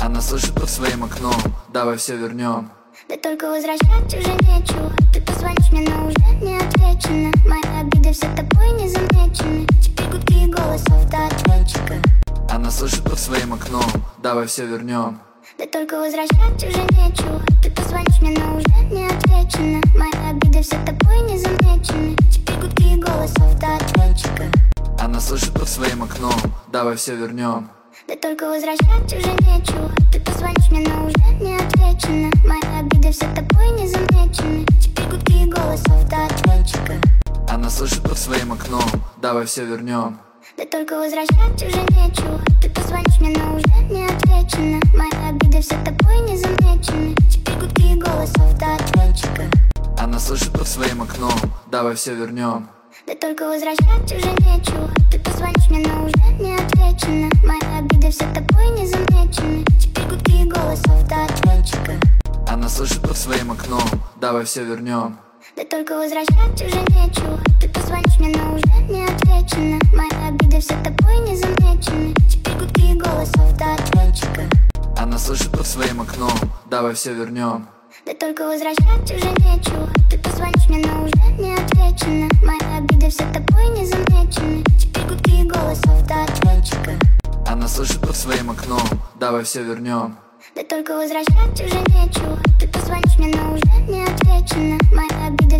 Она слышит под своим окном, давай все вернем. Да только возвращать уже нечего. Ты позвонишь мне, но уже не отвечено. Мои обиды все тобой не замечены. Теперь гудки голосов до ответчика. Она слышит под своим окном, давай все вернем. Да только возвращать уже нечего. Ты позвонишь мне, но уже не отвечено. Мои обиды все тобой не замечены. Теперь гудки голосов до ответчика. Она слышит под своим окном, давай все вернем. Да только возвращать уже нечего. Ты позвонишь мне, но уже не отвечено. Мои обиды все тобой не замечены. Теперь гудки голосов до ответчика. Она слышит под своим окном, давай все вернем. Да только возвращать уже нечего. Ты позвонишь мне, но уже не отвечено. Мои обиды все тобой не замечены. Теперь гудки голосов до ответчика. Она слышит под своим окном, давай все вернем. Да только возвращать уже нечего. Ты позвонишь мне, но уже не отвечено. Мои обиды все тобой не замечены. Теперь гудки голосов до ответчика. Она слышит под своим окном, давай все вернем. Да только возвращать уже нечего. Ты позвонишь мне, но уже не отвечено. Мои обиды все тобой не замечены. Теперь гудки голосов до ответчика. Она слышит под своим окном, давай все вернем. Да только возвращать уже нечего. Ты позвонишь мне, но уже не отвечено. Мои обиды все тобой не замечены. Теперь гудки голосов до ответчика. Она слышит под своим окном, давай все вернем. Да только возвращать уже нечего. Ты позвонишь мне, но уже не отвечено. Мои обиды